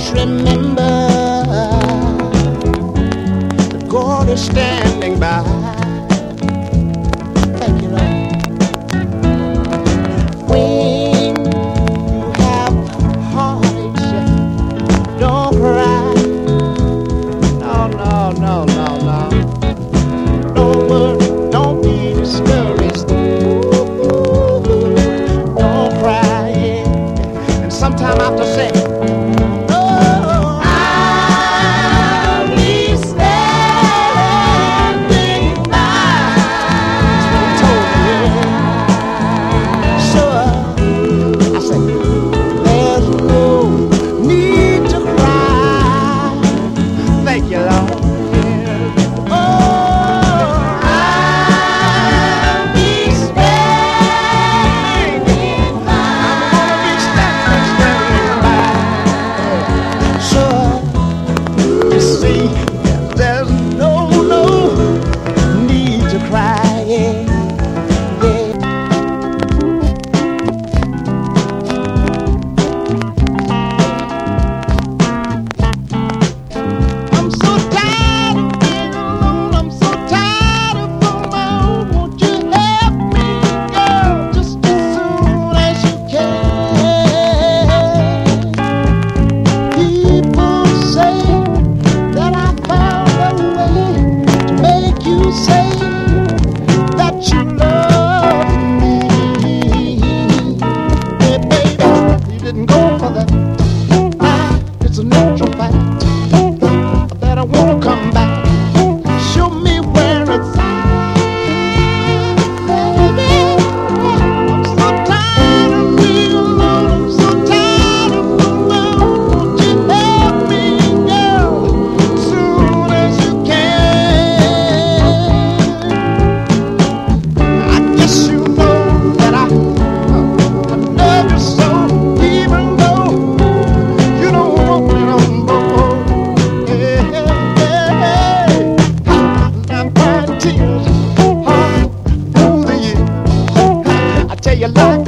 remember the God is standing by. Thank you, Lord. When you have heartaches, don't cry. No, no, no, no, no. Don't worry, don't be discouraged. Don't cry, yeah. And sometime I have to say, there's no need to cry, yeah, yeah. I'm so tired of being alone, I'm so tired of being alone. Won't you help me, girl, just as soon as you can? People say that I found a way to make you say that you love me. Hey, baby, you didn't go for that. It's a natural fact that I want to come back. Show me where it's at, baby. I'm so tired of being alone. I'm so tired of being alone. Won't you help me, girl, soon as you can? I guess you know that I love you so, even though you don't want me no more. Hey, hey, hey. I'm crying tears all through the years. I tell you like